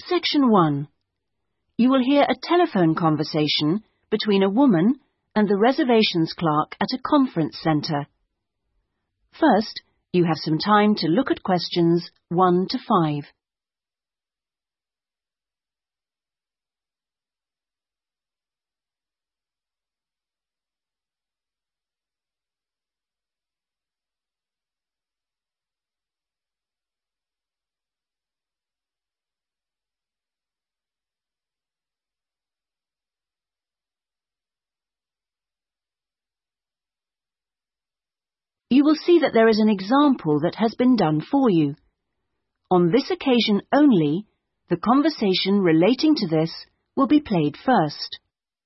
Section 1. You will hear a telephone conversation between a woman and the reservations clerk at a conference centre. First, you have some time to look at questions 1 to 5. You will see that there is an example that has been done for you. On this occasion only, the conversation relating to this will be played first.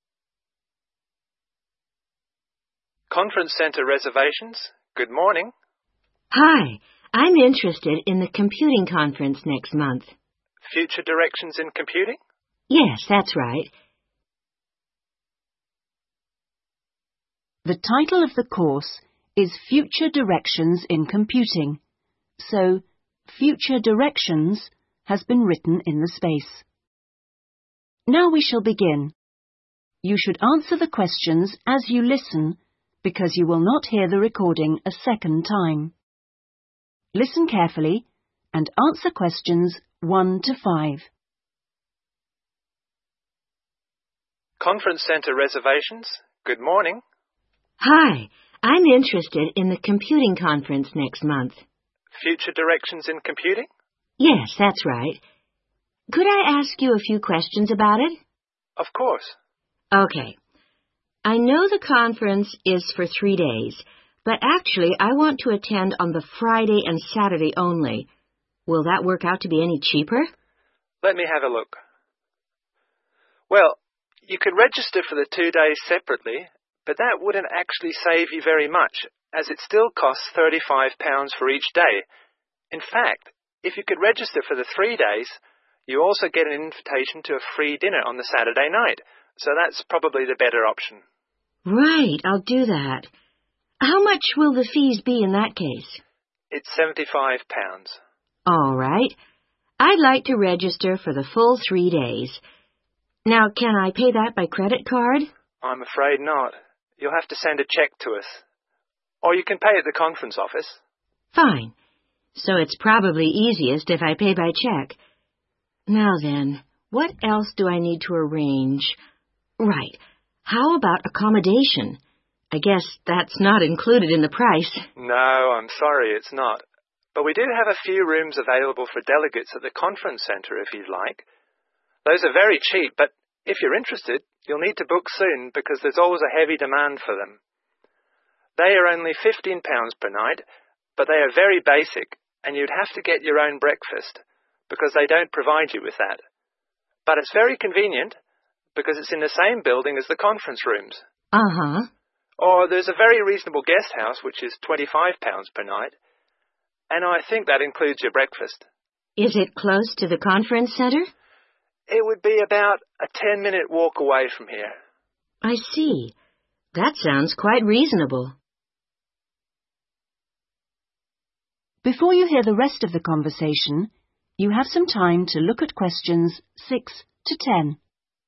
Conference Centre reservations. Good morning. Hi, I'm interested in the computing conference next month. Future directions in computing? Yes, that's right. The title of the course is Future Directions in Computing, so Future Directions has been written in the space. Now we shall begin. You should answer the questions as you listen because you will not hear the recording a second time. Listen carefully and answer questions 1 to 5. Conference Centre reservations. Good morning. Hi, I'm interested in the computing conference next month. Future directions in computing? Yes, that's right. Could I ask you a few questions about it? Of course. Okay. I know the conference is for 3 days, but actually I want to attend on the Friday and Saturday only. Will that work out to be any cheaper? Let me have a look. Well, you could register for the 2 days separately, but that wouldn't actually save you very much, as it still costs £35 for each day. In fact, if you could register for the 3 days, you also get an invitation to a free dinner on the Saturday night, so that's probably the better option. Right, I'll do that. How much will the fees be in that case? It's £75. All right. I'd like to register for the full 3 days. Now, can I pay that by credit card? I'm afraid not. You'll have to send a cheque to us. Or you can pay at the conference office. Fine. So it's probably easiest if I pay by check. Now then, what else do I need to arrange? Right. How about accommodation? I guess that's not included in the price. No, I'm sorry, it's not. But we do have a few rooms available for delegates at the conference centre if you'd like. Those are very cheap, but if you're interested, you'll need to book soon because there's always a heavy demand for them. They are only £15 per night, but they are very basic, and you'd have to get your own breakfast because they don't provide you with that. But it's very convenient because it's in the same building as the conference rooms. Uh-huh. Or there's a very reasonable guest house, which is £25 per night, and I think that includes your breakfast. Is it close to the conference center? It would be about a 10-minute walk away from here. I see. That sounds quite reasonable. Before you hear the rest of the conversation, you have some time to look at questions 6 to 10.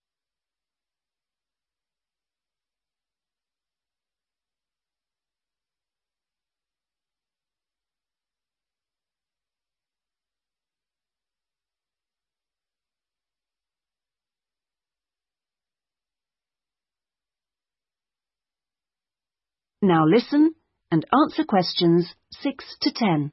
Now listen and answer questions 6 to 10.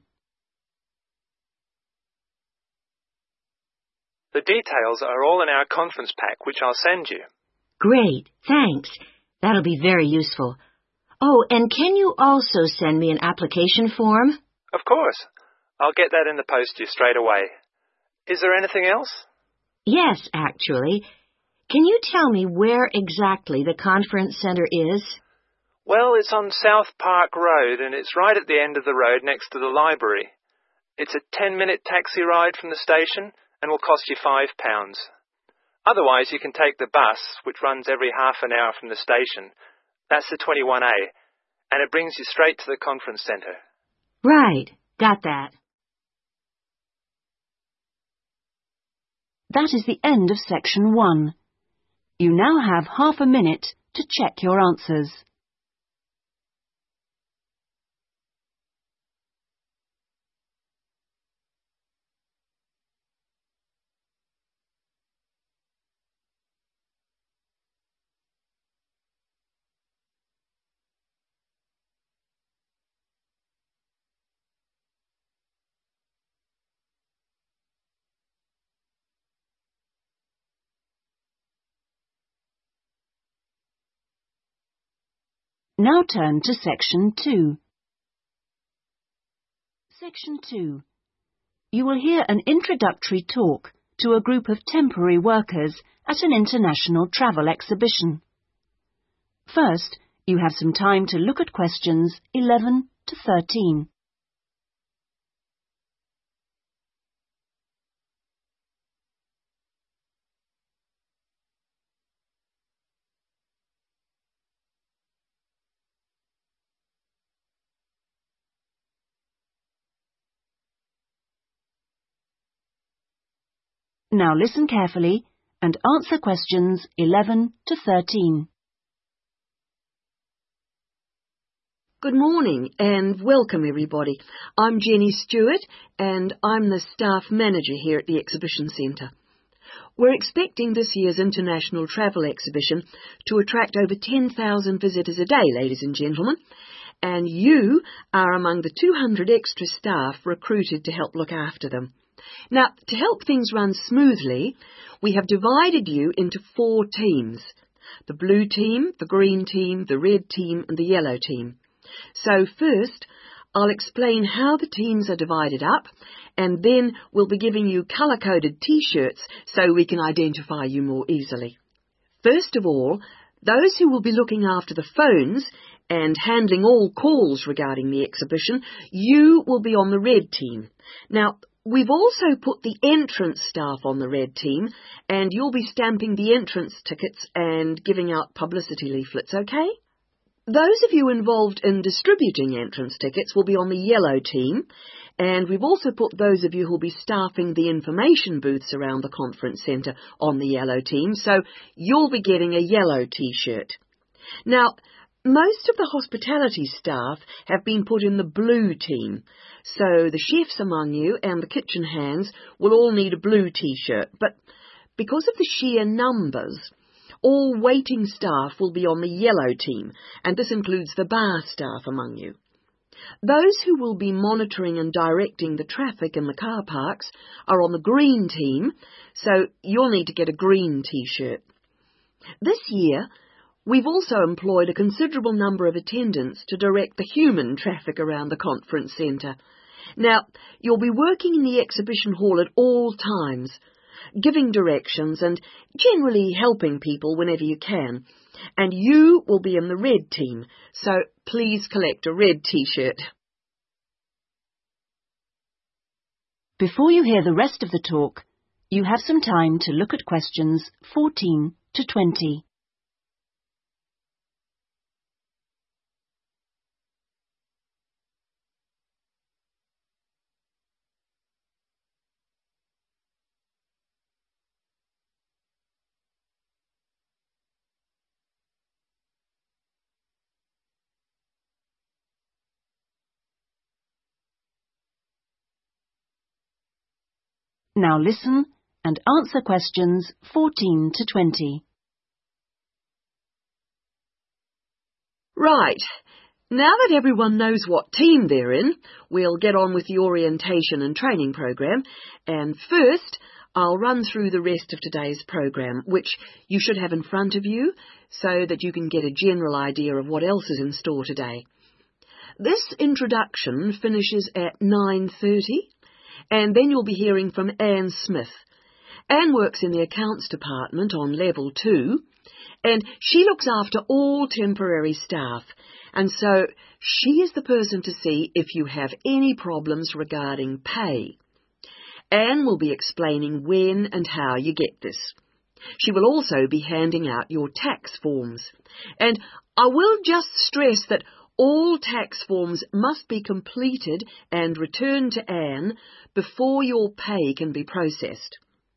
The details are all in our conference pack, which I'll send you. Great, thanks. That'll be very useful. Oh, and can you also send me an application form? Of course. I'll get that in the post to you straight away. Is there anything else? Yes, actually. Can you tell me where exactly the conference center is? Well, it's on South Park Road, and it's right at the end of the road next to the library. It's a 10-minute taxi ride from the station and will cost you £5. Otherwise, you can take the bus, which runs every half an hour from the station. That's the 21A, and it brings you straight to the conference centre. Right, got that. that is the end of section 1. You now have half a minute to check your answers. Now turn to section 2. Section 2. You will hear an introductory talk to a group of temporary workers at an international travel exhibition. First, you have some time to look at questions 11 to 13. Now listen carefully and answer questions 11 to 13. Good morning and welcome everybody. I'm Jenny Stewart and I'm the staff manager here at the Exhibition Centre. We're expecting this year's International Travel Exhibition to attract over 10,000 visitors a day, ladies and gentlemen, and you are among the 200 extra staff recruited to help look after them. Now, to help things run smoothly, we have divided you into 4 teams: the blue team, the green team, the red team and the yellow team. So first, I'll explain how the teams are divided up, and then we'll be giving you colour-coded T-shirts so we can identify you more easily. First of all, those who will be looking after the phones and handling all calls regarding the exhibition, you will be on the red team. Now, we've also put the entrance staff on the red team, and you'll be stamping the entrance tickets and giving out publicity leaflets, okay? Those of you involved in distributing entrance tickets will be on the yellow team, and we've also put those of you who'll be staffing the information booths around the conference centre on the yellow team, so you'll be getting a yellow T-shirt. Now, most of the hospitality staff have been put in the blue team, so the chefs among you and the kitchen hands will all need a blue T-shirt, but because of the sheer numbers, all waiting staff will be on the yellow team, and this includes the bar staff among you. Those who will be monitoring and directing the traffic in the car parks are on the green team, so you'll need to get a green T-shirt. This year, we've also employed a considerable number of attendants to direct the human traffic around the conference centre. Now, you'll be working in the exhibition hall at all times, giving directions and generally helping people whenever you can. And you will be in the red team, so please collect a red T-shirt. Before you hear the rest of the talk, you have some time to look at questions 14 to 20. Now listen and answer questions 14 to 20. Right. Now that everyone knows what team they're in, we'll get on with the orientation and training program. And first, I'll run through the rest of today's program, which you should have in front of you so that you can get a general idea of what else is in store today. This introduction finishes at 9:30. And then you'll be hearing from Anne Smith. Anne works in the accounts department on level 2, and she looks after all temporary staff, and so she is the person to see if you have any problems regarding pay. Anne will be explaining when and how you get this. She will also be handing out your tax forms. And I will just stress that all tax forms must be completed and returned to Anne before your pay can be processed.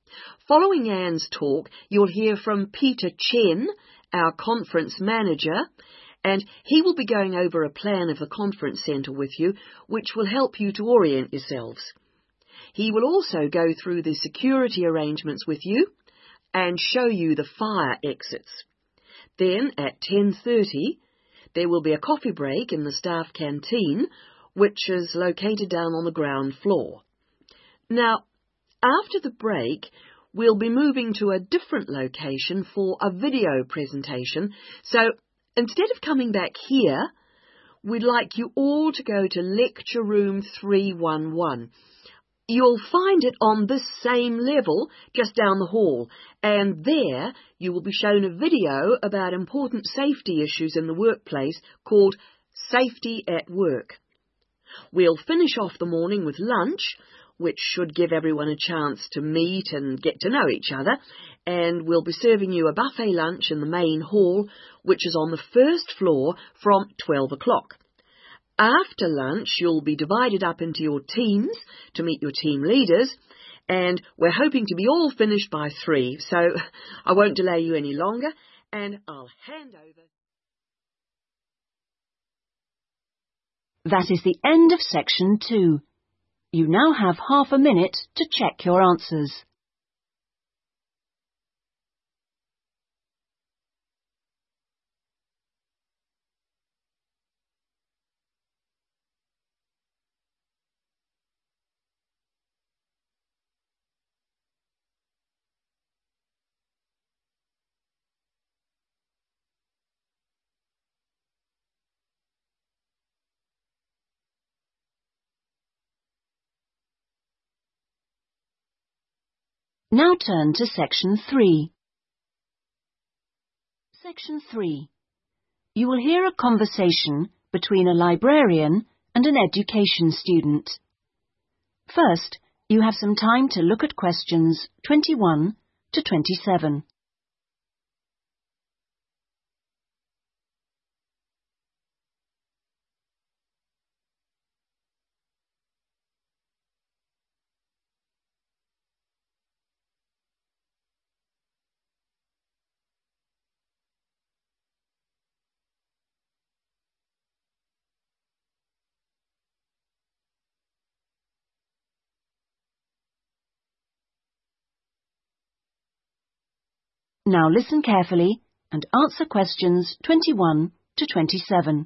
Following Anne's talk, you'll hear from Peter Chen, our conference manager, and he will be going over a plan of the conference centre with you, which will help you to orient yourselves. He will also go through the security arrangements with you and show you the fire exits. Then, at 10:30, there will be a coffee break in the staff canteen, which is located down on the ground floor. Now, after the break, we'll be moving to a different location for a video presentation, so instead of coming back here, we'd like you all to go to Lecture Room 311. You'll find it on this same level, just down the hall, and there you will be shown a video about important safety issues in the workplace called Safety at Work. We'll finish off the morning with lunch, which should give everyone a chance to meet and get to know each other, and we'll be serving you a buffet lunch in the main hall, which is on the first floor from 12 o'clock. After lunch, you'll be divided up into your teams to meet your team leaders, and we're hoping to be all finished by 3, so I won't delay you any longer, and I'll hand over. That is the end of section 2. You now have half a minute to check your answers. Now turn to section 3. Section 3. You will hear a conversation between a librarian and an education student. First, you have some time to look at questions 21 to 27. Now listen carefully and answer questions 21 to 27.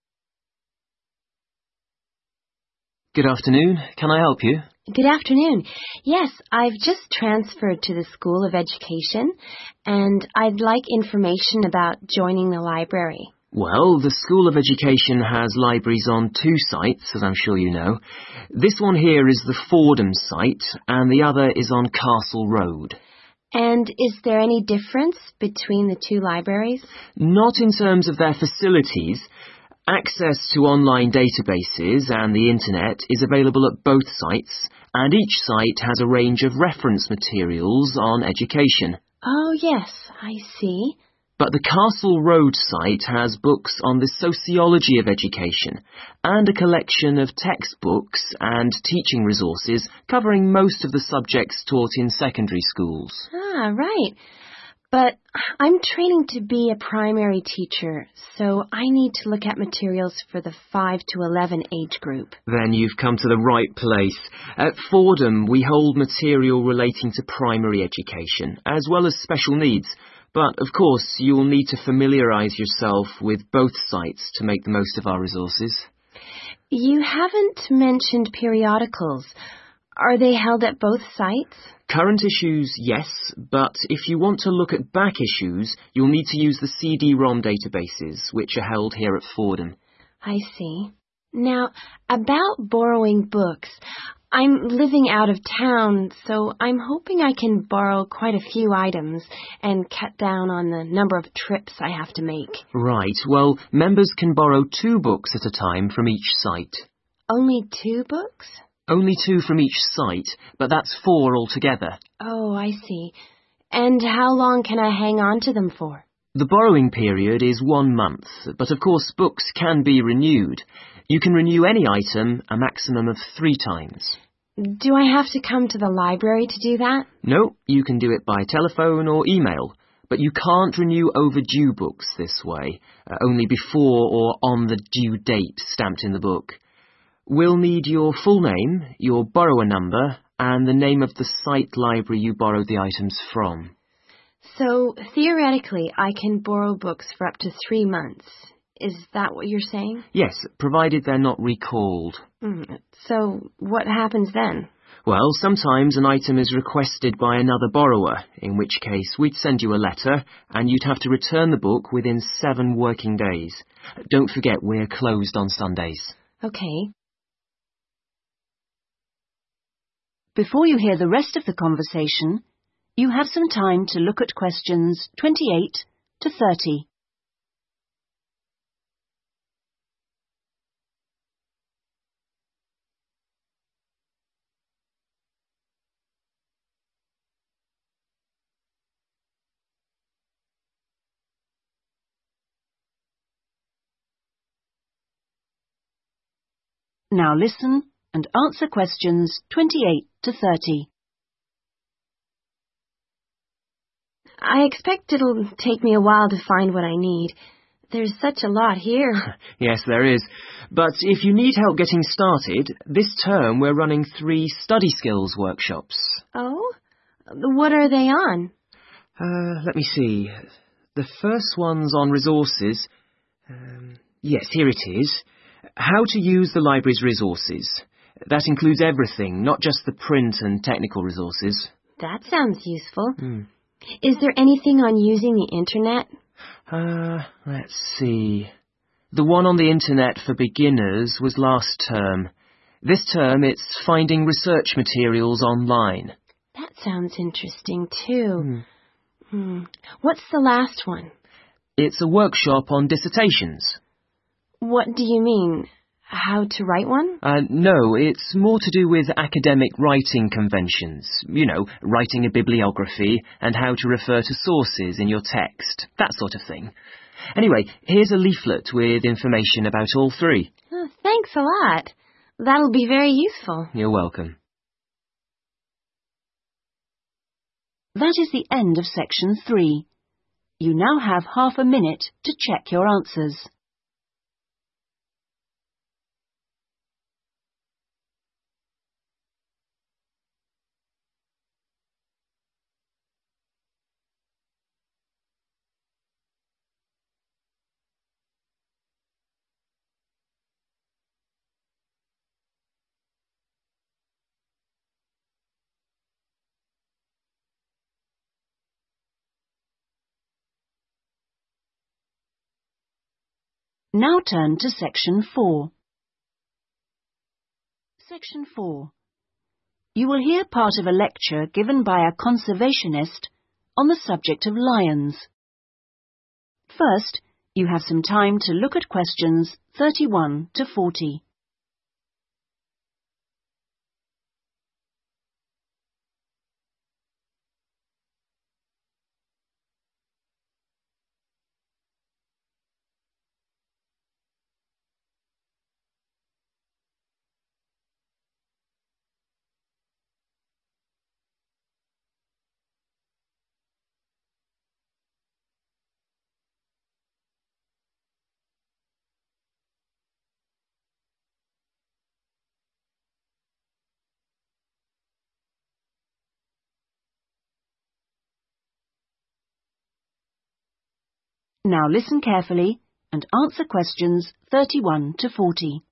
Good afternoon. Can I help you? Good afternoon. Yes, I've just transferred to the School of Education, and I'd like information about joining the library. Well, the School of Education has libraries on 2 sites, as I'm sure you know. This one here is the Fordham site, and the other is on Castle Road. And is there any difference between the 2 libraries? Not in terms of their facilities. Access to online databases and the internet is available at both sites, and each site has a range of reference materials on education. Oh, yes, I see. But the Castle Road site has books on the sociology of education and a collection of textbooks and teaching resources covering most of the subjects taught in secondary schools. Ah, right. But I'm training to be a primary teacher, so I need to look at materials for the 5 to 11 age group. Then you've come to the right place. At Fordham, we hold material relating to primary education, as well as special needs. But, of course, you'll need to familiarise yourself with both sites to make the most of our resources. You haven't mentioned periodicals. Are they held at both sites? Current issues, yes, but if you want to look at back issues, you'll need to use the CD-ROM databases, which are held here at Fordham. I see. Now, about borrowing books, I'm living out of town, so I'm hoping I can borrow quite a few items and cut down on the number of trips I have to make. Right, well, members can borrow 2 books at a time from each site. Only 2 books? Only 2 from each site, but that's 4 altogether. Oh, I see. And how long can I hang on to them for? The borrowing period is 1 month, but of course books can be renewed. You can renew any item a maximum of 3 times. Do I have to come to the library to do that? No, you can do it by telephone or email, but you can't renew overdue books this way, only before or on the due date stamped in the book. We'll need your full name, your borrower number, and the name of the site library you borrowed the items from. So, theoretically, I can borrow books for up to 3 months. Is that what you're saying? Yes, provided they're not recalled. So, what happens then? Well, sometimes an item is requested by another borrower, in which case we'd send you a letter, and you'd have to return the book within 7 working days. Don't forget we're closed on Sundays. Okay. Before you hear the rest of the conversation, you have some time to look at questions 28 to 30. Now listen and answer questions 28 to 30. I expect it'll take me a while to find what I need. There's such a lot here. Yes, there is. But if you need help getting started, this term we're running 3 study skills workshops. Oh? What are they on? Let me see. The first one's on resources. Yes, here it is. How to use the library's resources. That includes everything, not just the print and technical resources. That sounds useful. Is there anything on using the internet? Let's see. The one on the internet for beginners was last term. This term it's finding research materials online. That sounds interesting too. What's the last one? It's a workshop on dissertations. What do you mean? How to write one? No, it's more to do with academic writing conventions. You know, writing a bibliography and how to refer to sources in your text, that sort of thing. Anyway, here's a leaflet with information about all 3. Oh, thanks a lot. That'll be very useful. You're welcome. That is the end of section 3. You now have half a minute to check your answers. Now turn to section 4. Section 4. You will hear part of a lecture given by a conservationist on the subject of lions. First, you have some time to look at questions 31 to 40. Now listen carefully and answer questions 31 to 40.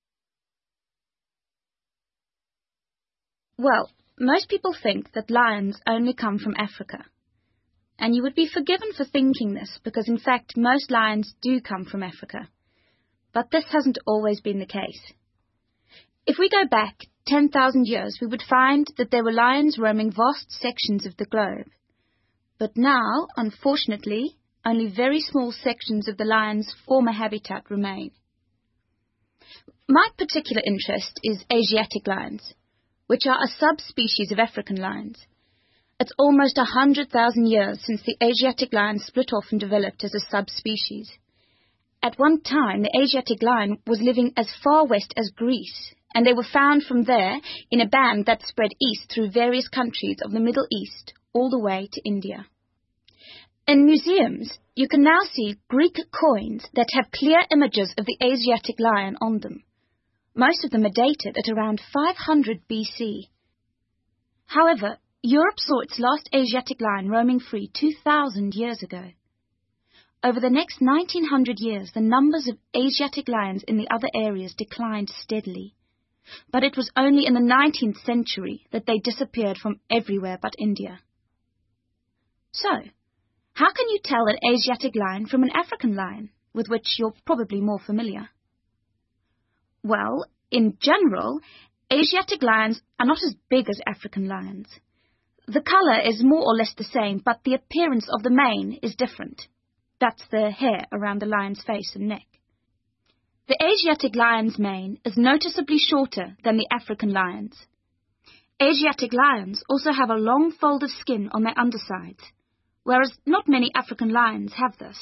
Well, most people think that lions only come from Africa. And you would be forgiven for thinking this, because in fact most lions do come from Africa. But this hasn't always been the case. If we go back 10,000 years, we would find that there were lions roaming vast sections of the globe. But now, unfortunately, only very small sections of the lion's former habitat remain. My particular interest is Asiatic lions, which are a subspecies of African lions. It's almost 100,000 years since the Asiatic lion split off and developed as a subspecies. At one time, the Asiatic lion was living as far west as Greece, and they were found from there in a band that spread east through various countries of the Middle East all the way to India. In museums, you can now see Greek coins that have clear images of the Asiatic lion on them. Most of them are dated at around 500 BC. However, Europe saw its last Asiatic lion roaming free 2,000 years ago. Over the next 1900 years, the numbers of Asiatic lions in the other areas declined steadily. But it was only in the 19th century that they disappeared from everywhere but India. So, how can you tell an Asiatic lion from an African lion, with which you're probably more familiar? Well, in general, Asiatic lions are not as big as African lions. The colour is more or less the same, but the appearance of the mane is different. That's the hair around the lion's face and neck. The Asiatic lion's mane is noticeably shorter than the African lion's. Asiatic lions also have a long fold of skin on their undersides, whereas not many African lions have this.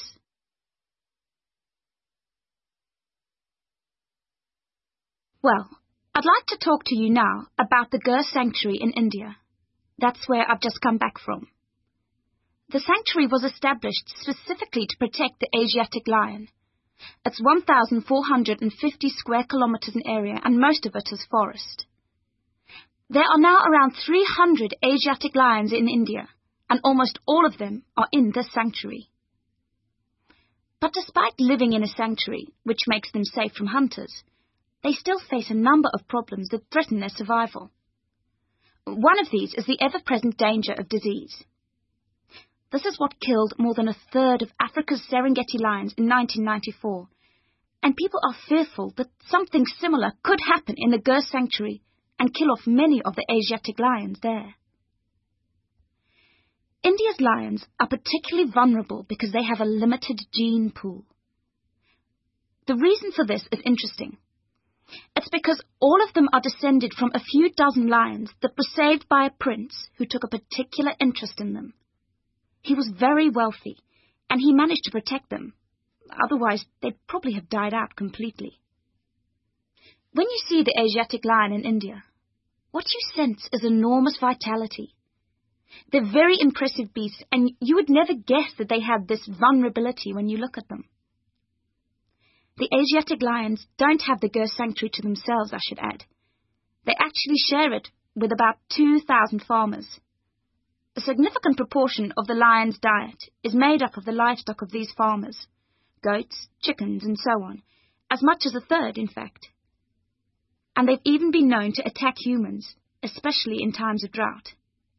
Well, I'd like to talk to you now about the Gir Sanctuary in India. That's where I've just come back from. The sanctuary was established specifically to protect the Asiatic lion. It's 1,450 square kilometres in area, and most of it is forest. There are now around 300 Asiatic lions in India, and almost all of them are in this sanctuary. But despite living in a sanctuary, which makes them safe from hunters, they still face a number of problems that threaten their survival. One of these is the ever-present danger of disease. This is what killed more than a third of Africa's Serengeti lions in 1994, and people are fearful that something similar could happen in the Gir Sanctuary and kill off many of the Asiatic lions there. India's lions are particularly vulnerable because they have a limited gene pool. The reason for this is interesting. It's because all of them are descended from a few dozen lions that were saved by a prince who took a particular interest in them. He was very wealthy, and he managed to protect them. Otherwise, they'd probably have died out completely. When you see the Asiatic lion in India, what you sense is enormous vitality. They're very impressive beasts, and you would never guess that they had this vulnerability when you look at them. The Asiatic lions don't have the Gir Sanctuary to themselves, I should add. They actually share it with about 2,000 farmers. A significant proportion of the lion's diet is made up of the livestock of these farmers, goats, chickens, and so on, as much as a third, in fact. And they've even been known to attack humans, especially in times of drought.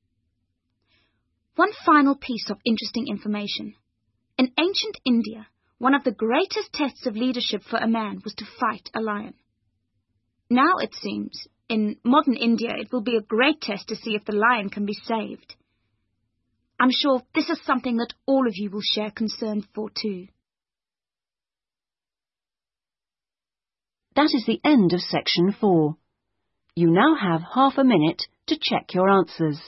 One final piece of interesting information. In ancient India, one of the greatest tests of leadership for a man was to fight a lion. Now, it seems, in modern India, it will be a great test to see if the lion can be saved. I'm sure this is something that all of you will share concern for too. That is the end of section 4. You now have half a minute to check your answers.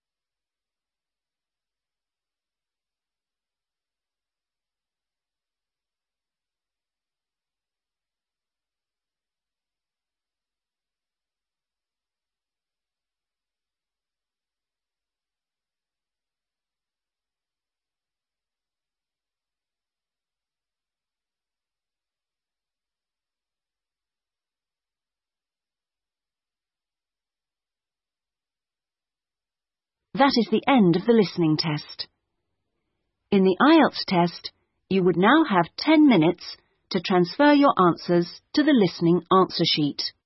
That is the end of the listening test. In the IELTS test, you would now have 10 minutes to transfer your answers to the listening answer sheet.